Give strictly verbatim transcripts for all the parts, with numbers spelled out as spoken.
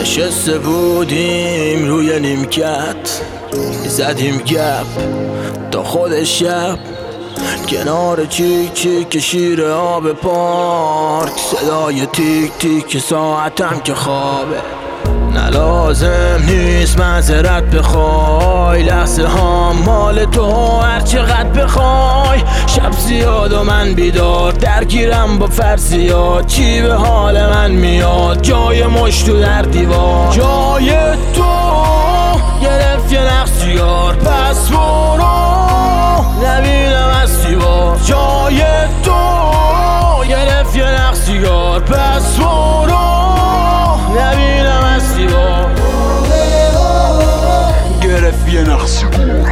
نشسته بودیم روی نیمکت، زدیم گپ تا خود شب، کنار چیک چیک شیر آب پارک، صدای تیک تیک ساعتم که خوابه. نه لازم نیست معذرت بخوای، لحظه ها مال تو هر چقدر بخوای. شب زیاد و من بیدار، درگیرم با فرضیات، چی به حال من میاد جای مشتو در دیوار. جای تو گرفت یه نقصیار، پس برو نبینم از سیوار. جای تو گرفت یه نقصیار، پس برو نبینم از سیوار. گرفت یه نقصیار،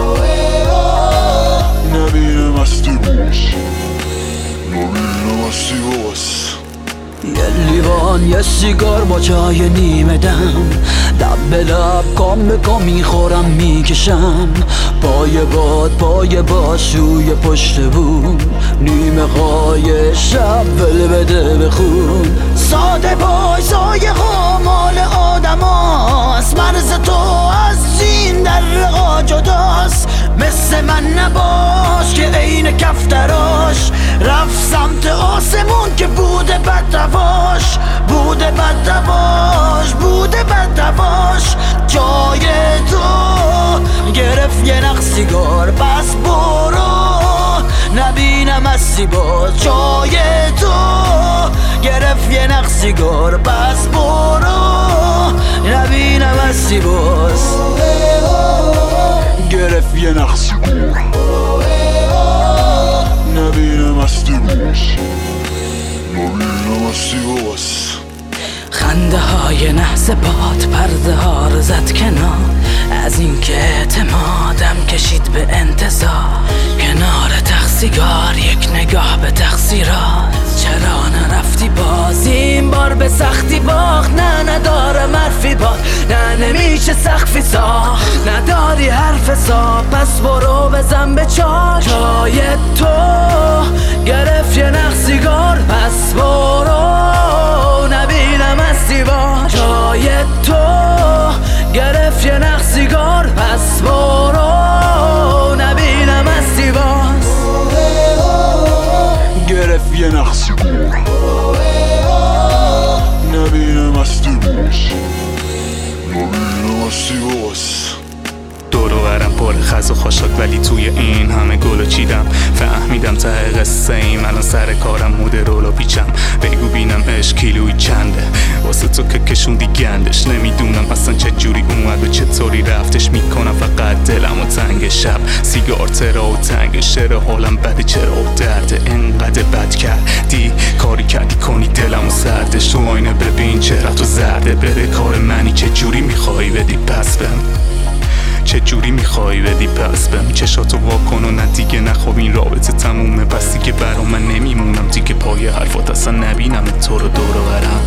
نبینم از سیوار، نبینم از سیوار. یه لیوان یه سیگار با چای نیمه دم، لب به لب کام به کام میخورم میکشم. پای باد پای باد شوی پشت بوم، نیمه های شب ول بده بخون. ساده بای سایه ها مال آدم هاست، مرز تو از این در رقا جداست. مثل من نباش که عین کفتراش رفت سمت آسمون که بوده بد رواش، بوده بد رواش، بوده بد رواش. جای تو گرفت یه نخ سیگار، پس برو نبینم از سیباز. جای تو گرفت یه نخ سیگار، پس برو نبینم از سیباز. گرفت یه نخ سیگار، نبینم از سیباز، نبینم از سیباز. خنده های نحس باد پرده ها رو زد کنار، از این که اعتمادم کشید به انتظار. کنار تقصیگار یک نگاه به تقصیرات، چرا نرفتی باز این بار به سختی باخت. نه نداره مرفی باد، نه نمیشه سخفی ساخت، نداری حرف سا، پس برو بزن به چاک. جای تو گرفت یه نخ سیگار، پس برو نبینم از سیوار. جای تو گرفت یه نخ سیگار، پس برو نبینم از سیوار. گرفت یه نخ سیگار، نبینم از سیباز، نبینم از سیباز. دور و برم پر خز و خاشاک، ولی توی این همه گلو چیدم. فهمیدم ته قصه ایم، الان سر کارم مود رولو پیچم. بگو بینم عشق کیلوی چنده، واسه تو که کشوندی گندش. نمیدونم اصلا چه جوری اومد و چطوری رفتش، میکنم فقط دلم و تنگ شب. سیگار ترا و تنگ شعر حالم بده، چرا و درده انقدر بد کردی. کاری کردی کنی دلم و سردش، تو آینه ببین چهره تو زرده. بده کار منی چه جوری میخوایی بدی پس بهم، چه جوری میخوایی بدی پس بهم. چشاتو واکن و نه دیگه نخواب این رابطه تمومه، بس دیگه برا من نمیمونم دیگه. پای حرفات اصلا نبینم تو رو دور و برم.